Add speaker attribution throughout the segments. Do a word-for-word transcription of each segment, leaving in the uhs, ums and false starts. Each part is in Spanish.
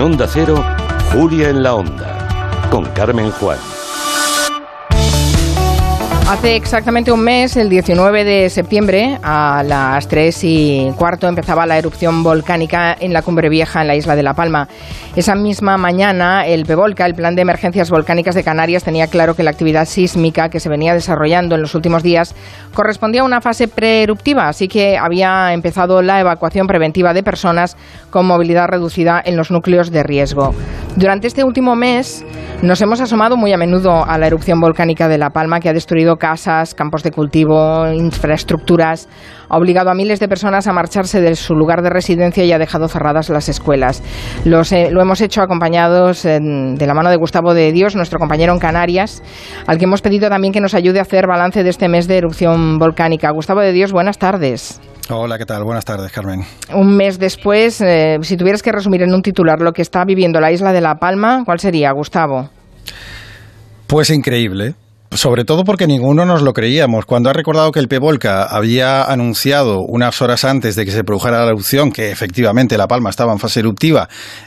Speaker 1: Onda Cero, Julia en la Onda, con Carmen Juan.
Speaker 2: Hace exactamente un mes, el diecinueve de septiembre, a las tres y cuarto, empezaba la erupción volcánica en la Cumbre Vieja, en la isla de La Palma. Esa misma mañana, el PEVOLCA, el Plan de Emergencias Volcánicas de Canarias, tenía claro que la actividad sísmica que se venía desarrollando en los últimos días correspondía a una fase preeruptiva, así que había empezado la evacuación preventiva de personas con movilidad reducida en los núcleos de riesgo. Durante este último mes nos hemos asomado muy a menudo a la erupción volcánica de La Palma, que ha destruido casas, campos de cultivo, infraestructuras, ha obligado a miles de personas a marcharse de su lugar de residencia y ha dejado cerradas las escuelas. Los, eh, lo hemos hecho acompañados eh, de la mano de Gustavo de Dios, nuestro compañero en Canarias, al que hemos pedido también que nos ayude a hacer balance de este mes de erupción volcánica. Gustavo de Dios, buenas tardes.
Speaker 3: Hola, ¿qué tal? Buenas tardes, Carmen.
Speaker 2: Un mes después, eh, si tuvieras que resumir en un titular lo que está viviendo la isla de La Palma, ¿cuál sería, Gustavo?
Speaker 3: Pues increíble. Sobre todo porque ninguno nos lo creíamos. Cuando ha recordado que el PEVOLCA había anunciado unas horas antes de que se produjera la erupción que efectivamente La Palma estaba en fase eruptiva,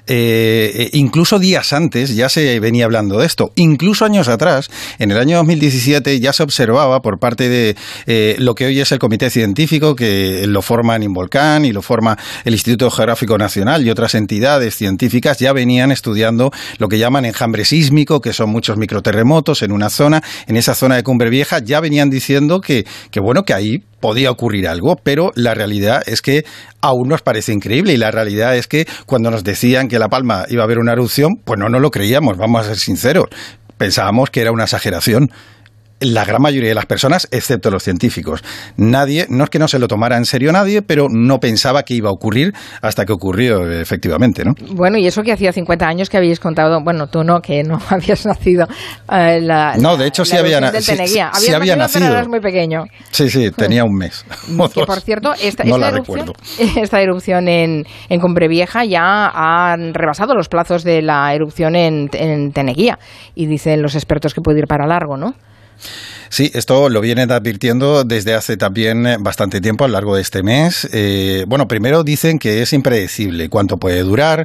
Speaker 3: eh, incluso días antes ya se venía hablando de esto. Incluso años atrás, en el año dos mil diecisiete, ya se observaba por parte de eh, lo que hoy es el Comité Científico, que lo forman Involcán y lo forma el Instituto Geográfico Nacional y otras entidades científicas, ya venían estudiando lo que llaman enjambre sísmico, que son muchos microterremotos en una zona. En esa zona de Cumbre Vieja ya venían diciendo que, que bueno, que ahí podía ocurrir algo, pero la realidad es que aún nos parece increíble y la realidad es que cuando nos decían que La Palma iba a haber una erupción, pues no nos lo creíamos, vamos a ser sinceros, pensábamos que era una exageración. La gran mayoría de las personas, excepto los científicos. Nadie, no es que no se lo tomara en serio nadie, pero no pensaba que iba a ocurrir hasta que ocurrió efectivamente, ¿no?
Speaker 2: Bueno, y eso que hacía cincuenta años que habíais contado, bueno, tú no, que no habías nacido. Eh, la,
Speaker 3: no, de hecho
Speaker 2: la,
Speaker 3: sí,
Speaker 2: la
Speaker 3: había, na-
Speaker 2: sí, sí,
Speaker 3: sí había nacido.
Speaker 2: Pero eras muy pequeño.
Speaker 3: Sí, sí, tenía un mes.
Speaker 2: Que por cierto, esta,
Speaker 3: no
Speaker 2: esta,
Speaker 3: la
Speaker 2: erupción,
Speaker 3: recuerdo.
Speaker 2: esta erupción en, en Cumbre Vieja ya ha rebasado los plazos de la erupción en, en Teneguía. Y dicen los expertos que puede ir para largo, ¿no?
Speaker 3: Sí, esto lo vienen advirtiendo desde hace también bastante tiempo a lo largo de este mes. Eh, bueno, primero dicen que es impredecible cuánto puede durar.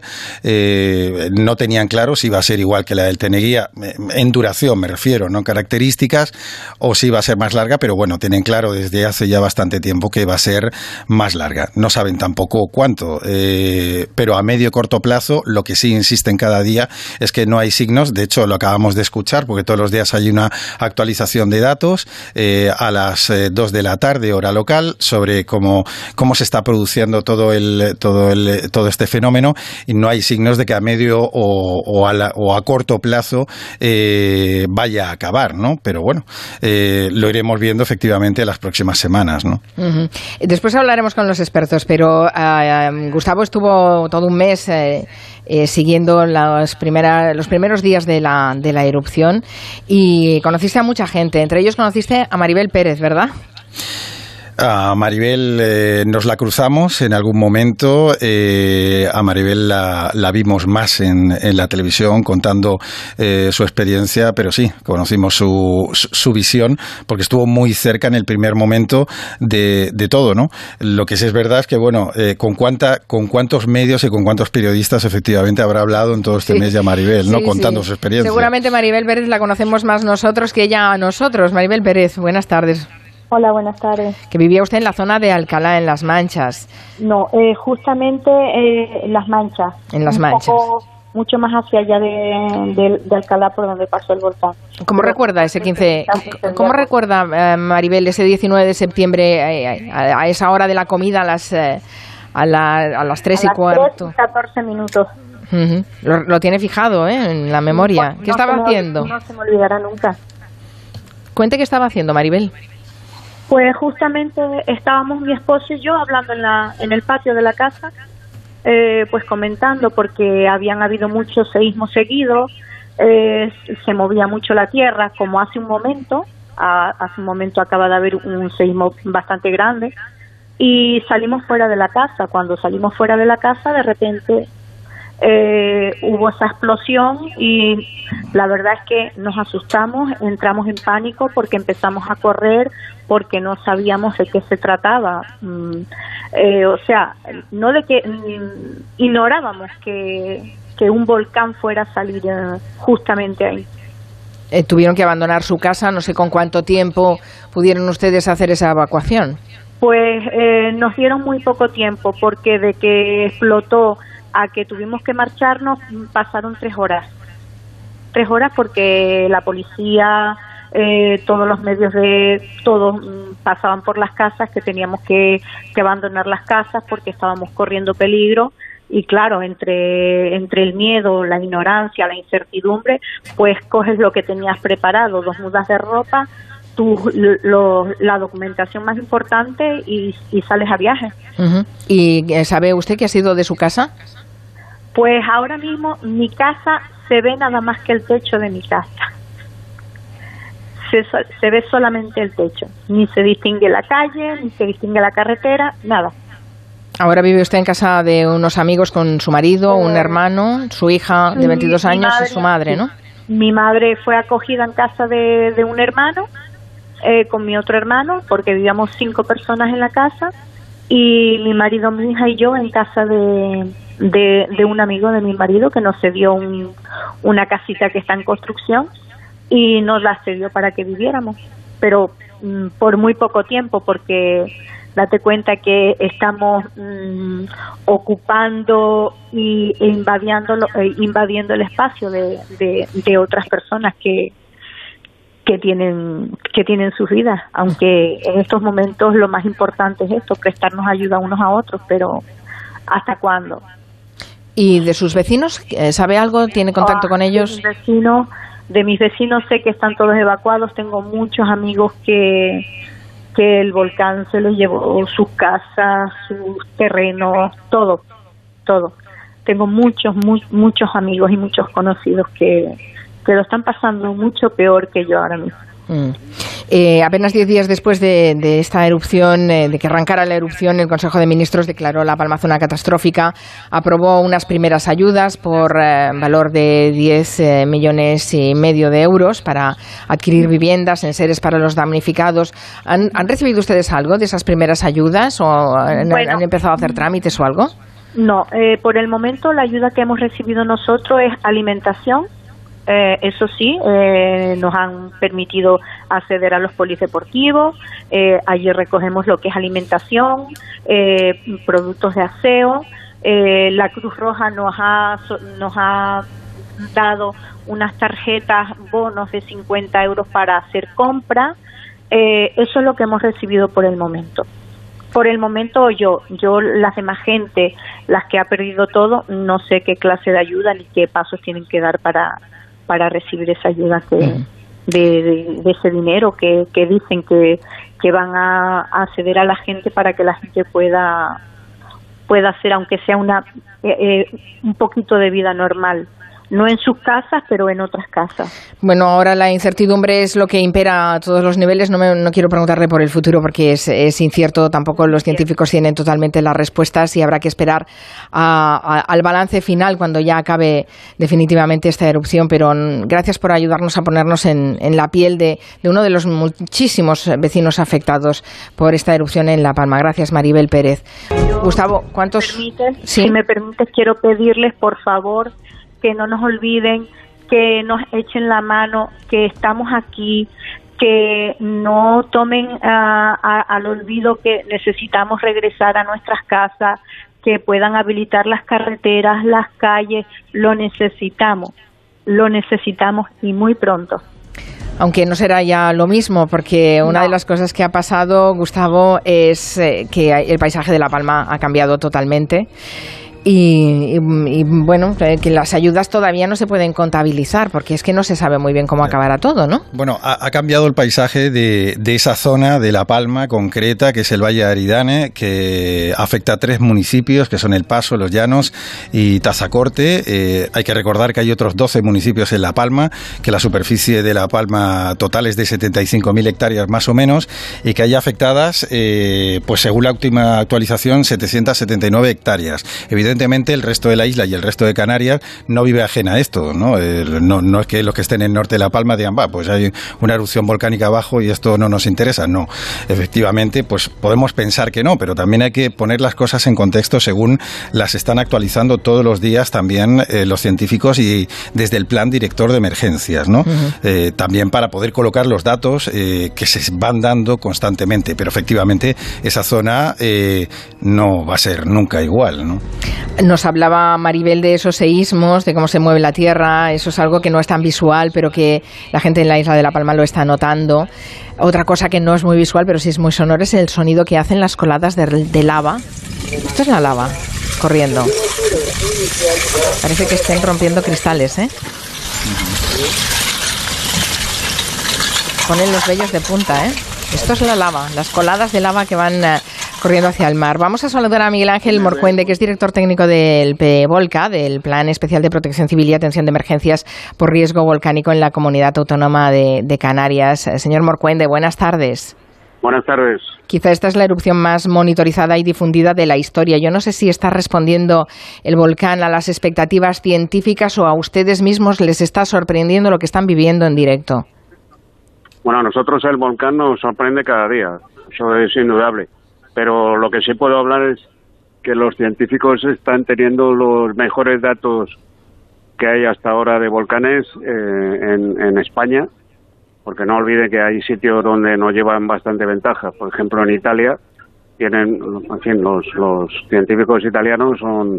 Speaker 3: Eh, no tenían claro si iba a ser igual que la del Teneguía, en duración me refiero, no características, o si iba a ser más larga, pero bueno, tienen claro desde hace ya bastante tiempo que va a ser más larga. No saben tampoco cuánto, eh, pero a medio y corto plazo lo que sí insisten cada día es que no hay signos. De hecho, lo acabamos de escuchar porque todos los días hay una actualización de datos. Datos eh, a las eh, dos de la tarde, hora local, sobre cómo, cómo se está produciendo todo el, todo el, todo este fenómeno, y no hay signos de que a medio o, o, a, la, o a corto plazo eh, vaya a acabar, ¿no? Pero bueno, eh, lo iremos viendo efectivamente en las próximas semanas, ¿no?
Speaker 2: Uh-huh. Después hablaremos con los expertos, pero uh, Gustavo estuvo todo un mes eh, eh, siguiendo las primeras, los primeros días de la, de la erupción y conociste a mucha gente. Entre ellos conociste a Maribel Pérez, ¿verdad?
Speaker 3: A Maribel eh, nos la cruzamos en algún momento. Eh, a Maribel la, la vimos más en, en la televisión contando eh, su experiencia, pero sí, conocimos su, su, su visión porque estuvo muy cerca en el primer momento de, de todo, ¿no? Lo que sí es verdad es que, bueno, eh, con, cuánta, con cuántos medios y con cuántos periodistas efectivamente habrá hablado en todo este sí. mes ya Maribel, ¿no? Sí, contando sí. su experiencia.
Speaker 2: Seguramente Maribel Pérez la conocemos más nosotros que ella a nosotros. Maribel Pérez, buenas tardes.
Speaker 4: Hola, buenas tardes.
Speaker 2: Que vivía usted en la zona de Alcalá, en Las Manchas.
Speaker 4: No, eh, justamente eh, en Las Manchas.
Speaker 2: En Las
Speaker 4: un
Speaker 2: Manchas.
Speaker 4: Poco, mucho más hacia allá de, de, de Alcalá, por donde pasó el volcán.
Speaker 2: ¿Cómo Pero, recuerda ese quince? ¿Cómo, ¿cómo recuerda, eh, Maribel, ese diecinueve de septiembre, eh, a, a esa hora de la comida, a las, eh, a, la, a las tres y cuarto?
Speaker 4: A las tres y catorce minutos.
Speaker 2: Uh-huh. Lo, lo tiene fijado, ¿eh? En la memoria. No, ¿Qué no estaba haciendo?
Speaker 4: Me, no se me olvidará nunca.
Speaker 2: Cuente qué estaba haciendo, Maribel.
Speaker 4: Pues justamente estábamos mi esposo y yo hablando en la en el patio de la casa, eh, pues comentando porque habían habido muchos seísmos seguidos, eh, se movía mucho la tierra, como hace un momento, a, hace un momento acaba de haber un seísmo bastante grande, y salimos fuera de la casa. Cuando salimos fuera de la casa, de repente eh, hubo esa explosión y la verdad es que nos asustamos, entramos en pánico porque empezamos a correr, porque no sabíamos de qué se trataba. Mm, eh, o sea, no de que mm, ignorábamos que, que un volcán fuera a salir eh, justamente ahí.
Speaker 2: Eh, tuvieron que abandonar su casa, no sé con cuánto tiempo pudieron ustedes hacer esa evacuación.
Speaker 4: Pues eh, nos dieron muy poco tiempo, porque de que explotó a que tuvimos que marcharnos pasaron tres horas. Tres horas porque la policía, eh, todos los medios de todos mm, pasaban por las casas, que teníamos que, que abandonar las casas porque estábamos corriendo peligro. Y claro, entre entre el miedo, la ignorancia, la incertidumbre, pues coges lo que tenías preparado, dos mudas de ropa, tu, lo, la documentación más importante y, y sales a viaje.
Speaker 2: Uh-huh. ¿Y sabe usted qué ha sido de su casa?
Speaker 4: Pues ahora mismo mi casa se ve nada más que el techo de mi casa. Se, se ve solamente el techo. Ni se distingue la calle, ni se distingue la carretera, nada. Ahora
Speaker 2: vive usted en casa de unos amigos con su marido, un hermano, su hija de veintidós años y su madre, ¿no?
Speaker 4: Mi madre fue acogida en casa de, de un hermano, eh, con mi otro hermano, porque vivíamos cinco personas en la casa, y mi marido, mi hija y yo en casa de, de, de un amigo de mi marido que nos cedió un, una casita que está en construcción y nos la cedió para que viviéramos, pero mm, por muy poco tiempo, porque date cuenta que estamos mmm, ocupando y, e invadiendo, eh, invadiendo el espacio de, de, de otras personas que, que tienen que tienen sus vidas, aunque en estos momentos lo más importante es esto, prestarnos ayuda unos a otros, pero ¿hasta cuándo?
Speaker 2: ¿Y de sus vecinos? ¿Sabe algo? ¿Tiene contacto oh, con ellos?
Speaker 4: De mis vecinos, de mis vecinos sé que están todos evacuados, tengo muchos amigos que que el volcán se les llevó sus casas, sus terrenos, todo, todo. Tengo muchos, muy, muchos amigos y muchos conocidos que, que lo están pasando mucho peor que yo ahora mismo.
Speaker 2: Mm. Eh, apenas diez días después de, de esta erupción, eh, de que arrancara la erupción, el Consejo de Ministros declaró La Palma zona catastrófica, aprobó unas primeras ayudas por eh, valor de diez eh, millones y medio de euros para adquirir viviendas, enseres para los damnificados. ¿Han, ¿Han recibido ustedes algo de esas primeras ayudas o han, bueno, han empezado a hacer trámites o algo?
Speaker 4: No, eh, por el momento la ayuda que hemos recibido nosotros es alimentación. Eh, eso sí, eh, nos han permitido acceder a los polideportivos, eh, allí recogemos lo que es alimentación, eh, productos de aseo, eh, la Cruz Roja nos ha, nos ha dado unas tarjetas, bonos de cincuenta euros para hacer compra, eh, eso es lo que hemos recibido por el momento. Por el momento yo, yo las demás gente, las que ha perdido todo, no sé qué clase de ayuda ni qué pasos tienen que dar para para recibir esa ayuda que, uh-huh. de, de, de ese dinero que, que dicen que, que van a, a ceder a la gente para que la gente pueda pueda hacer, aunque sea una eh, eh, un poquito de vida normal. No en sus casas, pero en otras casas.
Speaker 2: Bueno, ahora la incertidumbre es lo que impera a todos los niveles. No, me, no quiero preguntarle por el futuro porque es, es incierto. Tampoco los científicos tienen totalmente las respuestas y habrá que esperar a, a, al balance final cuando ya acabe definitivamente esta erupción. Pero gracias por ayudarnos a ponernos en, en la piel de, de uno de los muchísimos vecinos afectados por esta erupción en La Palma. Gracias, Maribel Pérez.
Speaker 4: Yo,
Speaker 2: Gustavo, ¿cuántos?
Speaker 4: Si me permites, ¿sí? Si me permites, quiero pedirles, por favor, que no nos olviden, que nos echen la mano, que estamos aquí, que no tomen uh, a, al olvido que necesitamos regresar a nuestras casas, que puedan habilitar las carreteras, las calles, lo necesitamos, lo necesitamos y muy pronto.
Speaker 2: Aunque no será ya lo mismo, porque una no. de las cosas que ha pasado, Gustavo, es eh, que el paisaje de La Palma ha cambiado totalmente. Y, y, y bueno, que las ayudas todavía no se pueden contabilizar porque es que no se sabe muy bien cómo acabará todo, ¿no?
Speaker 3: Bueno, ha, ha cambiado el paisaje de, de esa zona de La Palma concreta, que es el Valle de Aridane, que afecta a tres municipios, que son El Paso, Los Llanos y Tazacorte. Eh, hay que recordar que hay otros doce municipios en La Palma, que la superficie de La Palma total es de setenta y cinco mil hectáreas más o menos, y que hay afectadas, eh, pues según la última actualización, setecientas setenta y nueve hectáreas. Evidentemente, evidentemente el resto de la isla y el resto de Canarias no vive ajena a esto, ¿no? Eh, no, no es que los que estén en el norte de La Palma digan, va, pues hay una erupción volcánica abajo y esto no nos interesa. No, efectivamente, pues podemos pensar que no, pero también hay que poner las cosas en contexto según las están actualizando todos los días también eh, los científicos y desde el plan director de emergencias, ¿no? Uh-huh. Eh, también para poder colocar los datos eh, que se van dando constantemente, pero efectivamente esa zona eh, no va a ser nunca igual, ¿no?
Speaker 2: Nos hablaba Maribel de esos seísmos, de cómo se mueve la Tierra. Eso es algo que no es tan visual, pero que la gente en la isla de La Palma lo está notando. Otra cosa que no es muy visual, pero sí es muy sonoro, es el sonido que hacen las coladas de, de lava. Esto es la lava corriendo. Parece que estén rompiendo cristales, ¿eh? Ponen los vellos de punta, ¿eh? Esto es la lava, las coladas de lava que van uh, corriendo hacia el mar. Vamos a saludar a Miguel Ángel Morcuende, que es director técnico del PVOLCA, del Plan Especial de Protección Civil y Atención de Emergencias por Riesgo Volcánico en la Comunidad Autónoma de, de Canarias. Señor Morcuende, buenas tardes.
Speaker 5: Buenas tardes.
Speaker 2: Quizá esta es la erupción más monitorizada y difundida de la historia. Yo no sé si está respondiendo el volcán a las expectativas científicas o a ustedes mismos les está sorprendiendo lo que están viviendo en directo.
Speaker 5: Bueno, a nosotros el volcán nos sorprende cada día, eso es indudable. Pero lo que sí puedo hablar es que los científicos están teniendo los mejores datos que hay hasta ahora de volcanes eh, en, en España, porque no olvide que hay sitios donde nos llevan bastante ventaja. Por ejemplo, en Italia tienen, en fin, los, los científicos italianos son,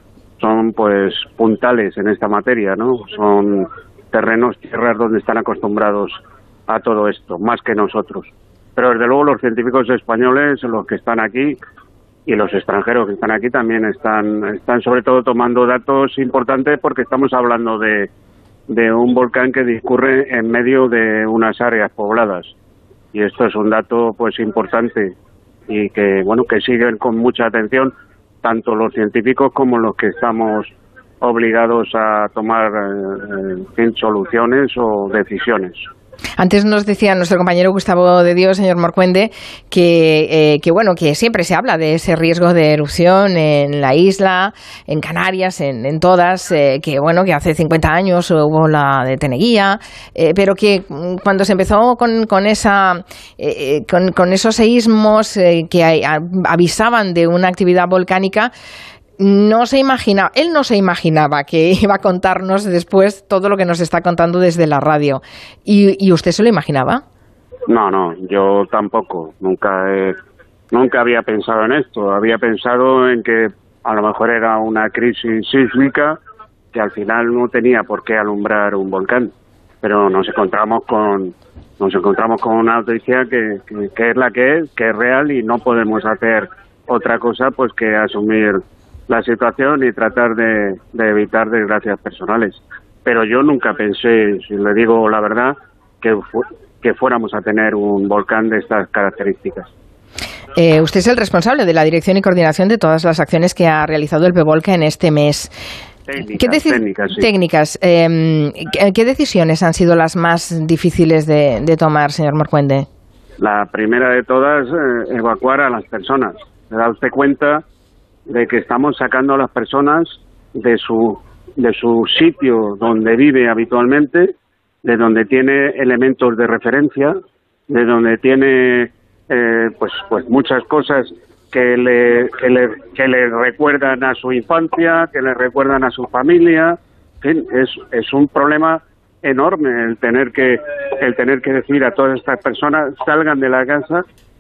Speaker 5: son pues puntales en esta materia, ¿no? Son terrenos, tierras donde están acostumbrados a todo esto, más que nosotros. Pero desde luego los científicos españoles, los que están aquí y los extranjeros que están aquí también están, están sobre todo tomando datos importantes, porque estamos hablando de de un volcán que discurre en medio de unas áreas pobladas, y esto es un dato pues importante y que bueno que siguen con mucha atención tanto los científicos como los que estamos obligados a tomar eh, en fin, soluciones o decisiones.
Speaker 2: Antes nos decía nuestro compañero Gustavo de Dios, señor Morcuende, que, eh, que bueno, que siempre se habla de ese riesgo de erupción en la isla, en Canarias, en, en todas, eh, que bueno, que hace cincuenta años hubo la de Teneguía, eh, pero que cuando se empezó con, con esa, eh, con, con esos seísmos eh, que hay, a, avisaban de una actividad volcánica, no se imaginaba, él no se imaginaba que iba a contarnos después todo lo que nos está contando desde la radio. ¿Y, y usted se lo imaginaba?
Speaker 5: No, no, yo tampoco. Nunca he, nunca había pensado en esto. Había pensado en que a lo mejor era una crisis sísmica que al final no tenía por qué alumbrar un volcán. Pero nos encontramos con nos encontramos con una noticia que, que, que es la que es, que es real, y no podemos hacer otra cosa pues que asumir la situación y tratar de, de evitar desgracias personales. Pero yo nunca pensé, si le digo la verdad, que, fu que fuéramos a tener un volcán de estas características.
Speaker 2: Eh, usted es el responsable de la dirección y coordinación de todas las acciones que ha realizado el PVOLCA en este mes.
Speaker 5: Técnicas,
Speaker 2: ¿Qué
Speaker 5: técnicas, sí.
Speaker 2: técnicas eh, ¿qué, ¿Qué decisiones han sido las más difíciles de, de tomar, señor Morcuende?
Speaker 5: La primera de todas, eh, evacuar a las personas. ¿Se da usted cuenta de que estamos sacando a las personas de su de su sitio donde vive habitualmente, de donde tiene elementos de referencia, de donde tiene eh, pues pues muchas cosas que le, que le que le recuerdan a su infancia, que le recuerdan a su familia? En fin, es es un problema enorme el tener que el tener que decir a todas estas personas salgan de la casa,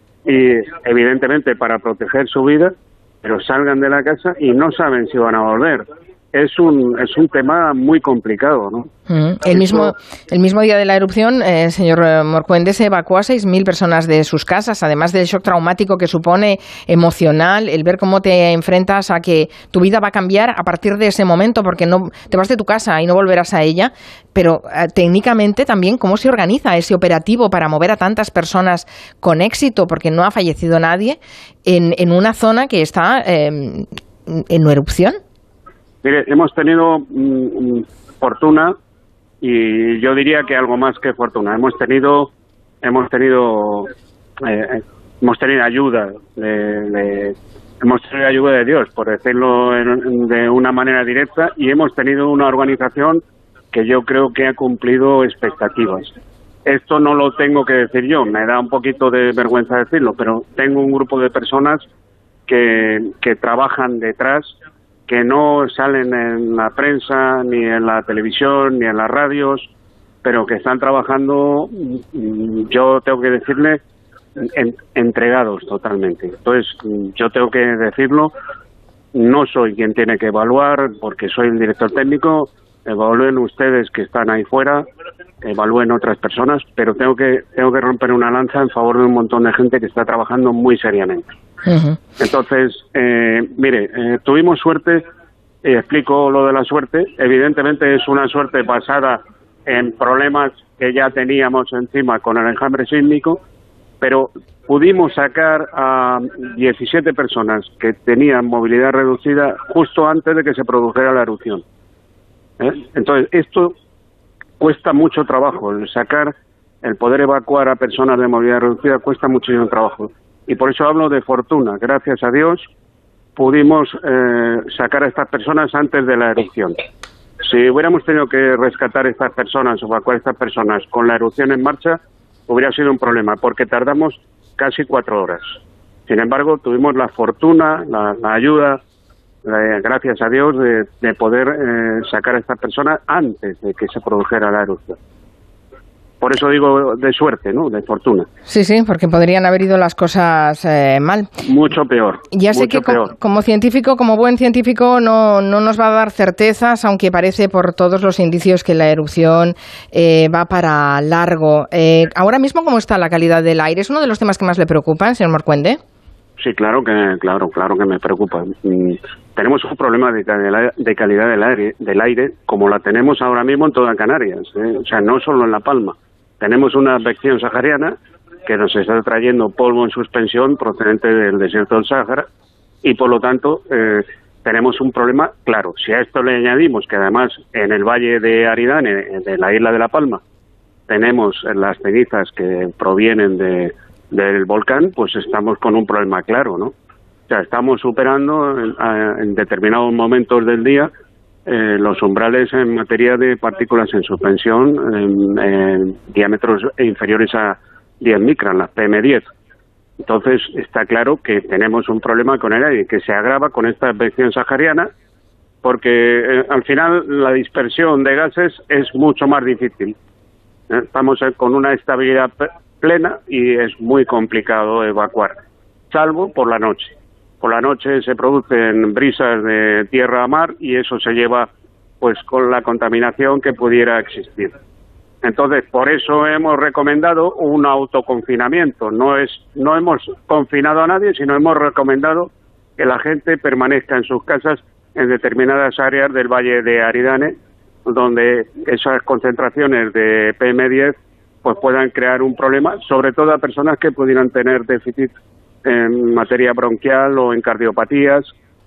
Speaker 5: y evidentemente para proteger su vida, pero salgan de la casa y no saben si van a volver. Es un es un tema muy complicado, ¿no? Mm,
Speaker 2: el mismo el mismo día de la erupción, eh, señor Morcuende, se evacuó a seis mil personas de sus casas, además del shock traumático que supone emocional, el ver cómo te enfrentas a que tu vida va a cambiar a partir de ese momento, porque no te vas de tu casa y no volverás a ella, pero eh, técnicamente también cómo se organiza ese operativo para mover a tantas personas con éxito, porque no ha fallecido nadie, en, en una zona que está eh, en erupción.
Speaker 5: Mire, hemos tenido mm, fortuna, y yo diría que algo más que fortuna. Hemos tenido, hemos tenido, eh, hemos tenido ayuda de, de, hemos tenido ayuda de Dios, por decirlo en, de una manera directa, y hemos tenido una organización que yo creo que ha cumplido expectativas. Esto no lo tengo que decir yo, me da un poquito de vergüenza decirlo, pero tengo un grupo de personas que, que trabajan detrás, que no salen en la prensa, ni en la televisión, ni en las radios, pero que están trabajando, yo tengo que decirle, en, entregados totalmente. Entonces, yo tengo que decirlo, no soy quien tiene que evaluar, porque soy el director técnico, evalúen ustedes que están ahí fuera, evalúen otras personas, pero tengo que tengo que romper una lanza en favor de un montón de gente que está trabajando muy seriamente. Uh-huh. Entonces, eh, mire, eh, tuvimos suerte, y explico lo de la suerte, evidentemente es una suerte basada en problemas que ya teníamos encima con el enjambre sísmico, pero pudimos sacar a diecisiete personas que tenían movilidad reducida justo antes de que se produjera la erupción. ¿Eh? Entonces, esto cuesta mucho trabajo, el sacar, el poder evacuar a personas de movilidad reducida cuesta muchísimo trabajo. Y por eso hablo de fortuna. Gracias a Dios pudimos eh, sacar a estas personas antes de la erupción. Si hubiéramos tenido que rescatar a estas personas o evacuar a estas personas con la erupción en marcha, hubiera sido un problema, porque tardamos casi cuatro horas. Sin embargo, tuvimos la fortuna, la, la ayuda, eh, gracias a Dios, de, de poder eh, sacar a estas personas antes de que se produjera la erupción. Por eso digo de suerte, ¿no? De fortuna.
Speaker 2: Sí, sí, porque podrían haber ido las cosas eh, mal.
Speaker 5: Mucho peor.
Speaker 2: Ya sé
Speaker 5: mucho
Speaker 2: que como, como científico, como buen científico, no, no nos va a dar certezas, aunque parece por todos los indicios que la erupción eh, va para largo. Eh, ahora mismo, ¿cómo está la calidad del aire? ¿Es uno de los temas que más le preocupan, señor Morcuende?
Speaker 5: Sí, claro que claro, claro que me preocupa. Mm, tenemos un problema de, de calidad del aire, del aire, como la tenemos ahora mismo en toda Canarias, ¿eh? O sea, no solo en La Palma. Tenemos una advección sahariana que nos está trayendo polvo en suspensión procedente del desierto del Sáhara y, por lo tanto, eh, tenemos un problema claro. Si a esto le añadimos que, además, en el valle de Aridane, de la isla de La Palma, tenemos las cenizas que provienen de, del volcán, pues estamos con un problema claro, ¿no? O sea, estamos superando en, en determinados momentos del día Eh, los umbrales en materia de partículas en suspensión en, en diámetros inferiores a diez micras, las P M diez. Entonces, está claro que tenemos un problema con el aire que se agrava con esta advección sahariana, porque eh, al final la dispersión de gases es mucho más difícil. ¿Eh? Estamos eh, con una estabilidad plena y es muy complicado evacuar, salvo por la noche. Por la noche se producen brisas de tierra a mar y eso se lleva pues con la contaminación que pudiera existir. Entonces, por eso hemos recomendado un autoconfinamiento. No es, no hemos confinado a nadie, sino hemos recomendado que la gente permanezca en sus casas en determinadas áreas del Valle de Aridane, donde esas concentraciones de P M diez pues puedan crear un problema, sobre todo a personas que pudieran tener déficit en materia bronquial o en cardiopatías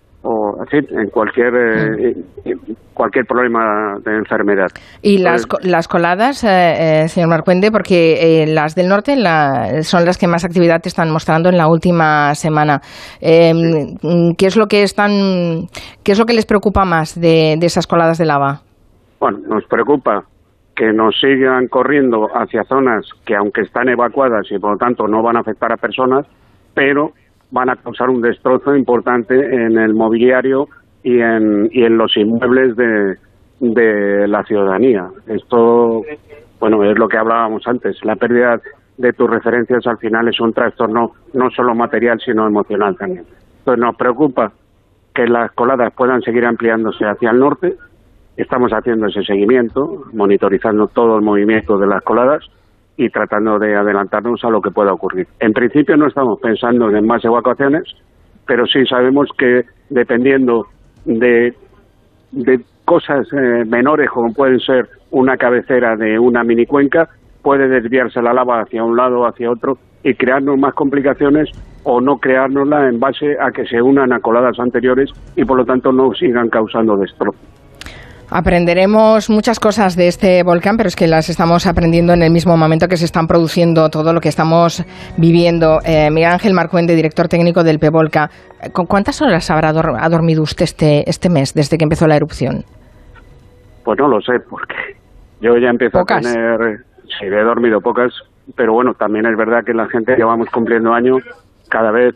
Speaker 5: o así, en cualquier eh, cualquier problema de enfermedad.
Speaker 2: Y las Entonces, las coladas, eh, eh, señor Morcuende, porque eh, las del norte la, son las que más actividad están mostrando en la última semana. Eh, ¿Qué es lo que están, qué es lo que les preocupa más de, de esas coladas de lava?
Speaker 5: Bueno, nos preocupa que nos sigan corriendo hacia zonas que, aunque están evacuadas y por lo tanto no van a afectar a personas, pero van a causar un destrozo importante en el mobiliario y en, y en los inmuebles de, de la ciudadanía. Esto, bueno, es lo que hablábamos antes. La pérdida de tus referencias al final es un trastorno no solo material, sino emocional también. Entonces nos preocupa que las coladas puedan seguir ampliándose hacia el norte. Estamos haciendo ese seguimiento, monitorizando todo el movimiento de las coladas y tratando de adelantarnos a lo que pueda ocurrir. En principio no estamos pensando en más evacuaciones, pero sí sabemos que dependiendo de, de cosas eh, menores, como pueden ser una cabecera de una mini cuenca, puede desviarse la lava hacia un lado o hacia otro y crearnos más complicaciones o no creárnosla en base a que se unan a coladas anteriores y por lo tanto no sigan causando destrozo.
Speaker 2: Aprenderemos muchas cosas de este volcán, pero es que las estamos aprendiendo en el mismo momento que se están produciendo todo lo que estamos viviendo. Eh, Miguel Ángel Morcuende, director técnico del PEVOLCA, ¿con cuántas horas habrá dor- ha dormido usted este, este mes, desde que empezó la erupción?
Speaker 5: Pues no lo sé, porque yo ya empiezo
Speaker 2: ¿Pocas?
Speaker 5: a tener... Sí, he dormido pocas, pero bueno, también es verdad que la gente que vamos cumpliendo años, cada vez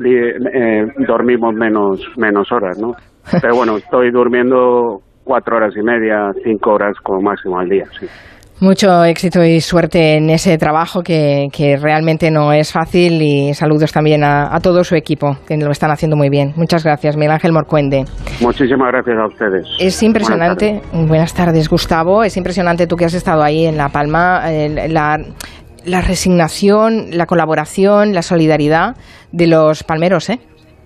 Speaker 5: eh, dormimos menos, menos horas, ¿no? Pero bueno, estoy durmiendo cuatro horas y media, cinco horas como máximo al día, sí.
Speaker 2: Mucho éxito y suerte en ese trabajo que, que realmente no es fácil, y saludos también a, a todo su equipo, que lo están haciendo muy bien. Muchas gracias, Miguel Ángel Morcuende.
Speaker 5: Muchísimas gracias a ustedes.
Speaker 2: Es impresionante.
Speaker 5: Buenas tardes,
Speaker 2: Buenas tardes, Gustavo. Es impresionante, tú que has estado ahí en La Palma, eh, la, la resignación, la colaboración, la solidaridad de los palmeros, ¿eh?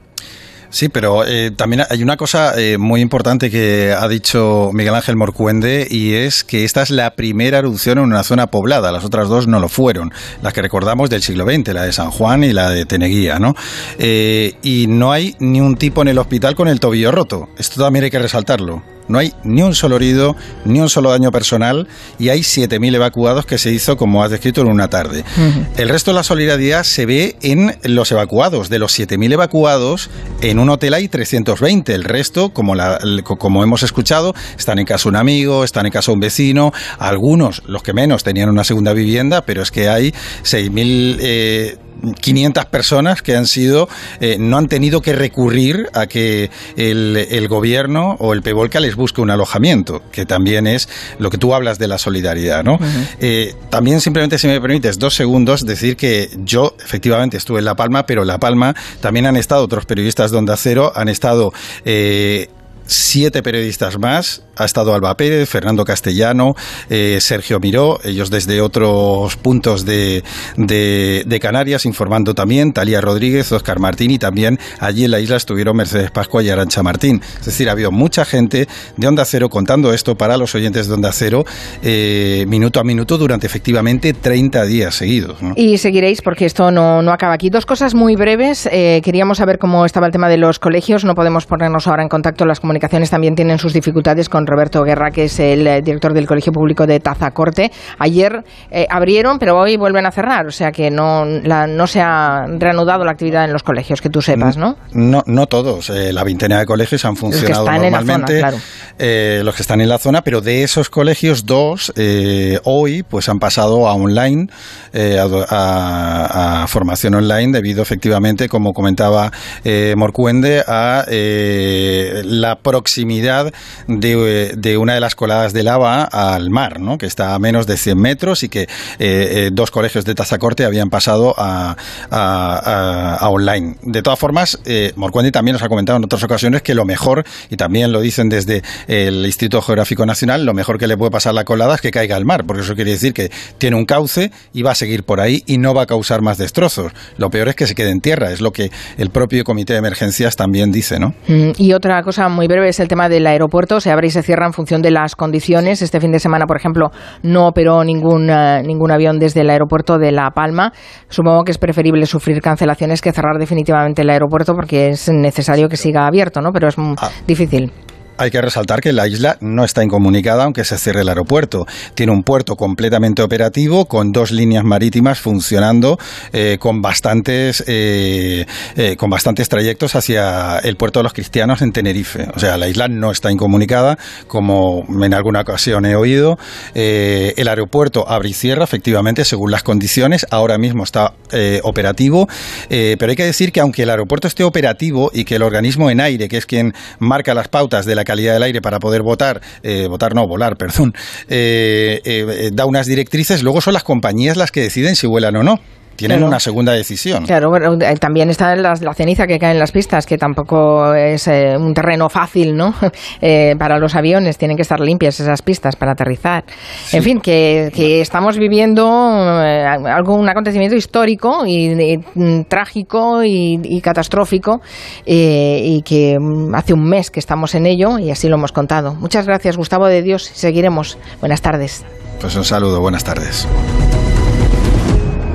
Speaker 3: Sí, pero eh, también hay una cosa eh, muy importante que ha dicho Miguel Ángel Morcuende, y es que esta es la primera erupción en una zona poblada. Las otras dos no lo fueron, las que recordamos del siglo veinte, la de San Juan y la de Teneguía, ¿no? Eh, y no hay ni un tipo en el hospital con el tobillo roto. Esto también hay que resaltarlo. No hay ni un solo herido, ni un solo daño personal, y hay siete mil evacuados que se hizo, como has descrito, en una tarde. Uh-huh. El resto de la solidaridad se ve en los evacuados. De los siete mil evacuados, en un hotel hay trescientos veinte. El resto, como, la, como hemos escuchado, están en casa de un amigo, están en casa de un vecino. Algunos, los que menos, tenían una segunda vivienda, pero es que hay seis mil... Eh, quinientas personas que han sido eh, no han tenido que recurrir a que el, el gobierno o el PEVOLCA les busque un alojamiento, que también es lo que tú hablas de la solidaridad, ¿no? Uh-huh. Eh, también, simplemente, si me permites dos segundos, decir que yo efectivamente estuve en La Palma, pero en La Palma también han estado otros periodistas de Onda Cero, han estado eh, siete periodistas más. Ha estado Alba Pérez, Fernando Castellano, eh, Sergio Miró, ellos desde otros puntos de, de, de Canarias, informando también, Talía Rodríguez, Óscar Martín, y también allí en la isla estuvieron Mercedes Pascua y Arantxa Martín. Es decir, ha habido mucha gente de Onda Cero contando esto para los oyentes de Onda Cero, eh, minuto a minuto, durante efectivamente treinta días seguidos, ¿no?
Speaker 2: Y seguiréis, porque esto no, no acaba aquí. Dos cosas muy breves. Eh, queríamos saber cómo estaba el tema de los colegios. No podemos ponernos ahora en contacto. Las comunicaciones también tienen sus dificultades con Roberto Guerra, que es el eh, director del Colegio Público de Tazacorte. Ayer eh, abrieron, pero hoy vuelven a cerrar, o sea que no, la, no se ha reanudado la actividad en los colegios, que tú sepas, ¿no?
Speaker 3: No, no todos. Eh, la veintena de colegios han funcionado
Speaker 2: los que están
Speaker 3: normalmente.
Speaker 2: En la zona, claro.
Speaker 3: eh, los que están en la zona, pero de esos colegios, dos eh, hoy pues han pasado a online, eh, a, a, a formación online, debido efectivamente, como comentaba eh, Morcuende, a eh, la proximidad de, de una de las coladas de lava al mar, ¿no? Que está a menos de cien metros, y que eh, eh, dos colegios de Tazacorte habían pasado a, a, a, a online. De todas formas, eh, Morcuende también nos ha comentado en otras ocasiones que lo mejor, y también lo dicen desde el Instituto Geográfico Nacional, lo mejor que le puede pasar a la colada es que caiga al mar, porque eso quiere decir que tiene un cauce y va a seguir por ahí y no va a causar más destrozos. Lo peor es que se quede en tierra, es lo que el propio Comité de Emergencias también dice, ¿no?
Speaker 2: Mm, y otra cosa muy breve es el tema del aeropuerto. Se abre y se cierra en función de las condiciones. Este fin de semana, por ejemplo, no operó ningún, uh, ningún avión desde el aeropuerto de La Palma. Supongo que es preferible sufrir cancelaciones que cerrar definitivamente el aeropuerto, porque es necesario que siga abierto, ¿no? Pero es ah. difícil.
Speaker 3: Hay que resaltar que la isla no está incomunicada, aunque se cierre el aeropuerto. Tiene un puerto completamente operativo, con dos líneas marítimas funcionando, eh, con bastantes eh, eh, con bastantes trayectos hacia el puerto de los Cristianos en Tenerife. O sea, la isla no está incomunicada, como en alguna ocasión he oído. Eh, el aeropuerto abre y cierra, efectivamente, según las condiciones. Ahora mismo está eh, operativo, eh, pero hay que decir que aunque el aeropuerto esté operativo y que el organismo ENAIRE, que es quien marca las pautas de la calidad del aire para poder votar, eh, votar no, volar, perdón, eh, eh, da unas directrices, luego son las compañías las que deciden si vuelan o no. Tienen claro. una segunda decisión.
Speaker 2: Claro, bueno, también está la, la ceniza que cae en las pistas, que tampoco es eh, un terreno fácil, ¿no? Eh, para los aviones tienen que estar limpias esas pistas para aterrizar. Sí. En fin, que, que estamos viviendo eh, algo, un acontecimiento histórico y, y trágico y, y catastrófico, eh, y que hace un mes que estamos en ello y así lo hemos contado. Muchas gracias, Gustavo de Dios. Seguiremos. Buenas tardes.
Speaker 3: Pues un saludo, buenas tardes.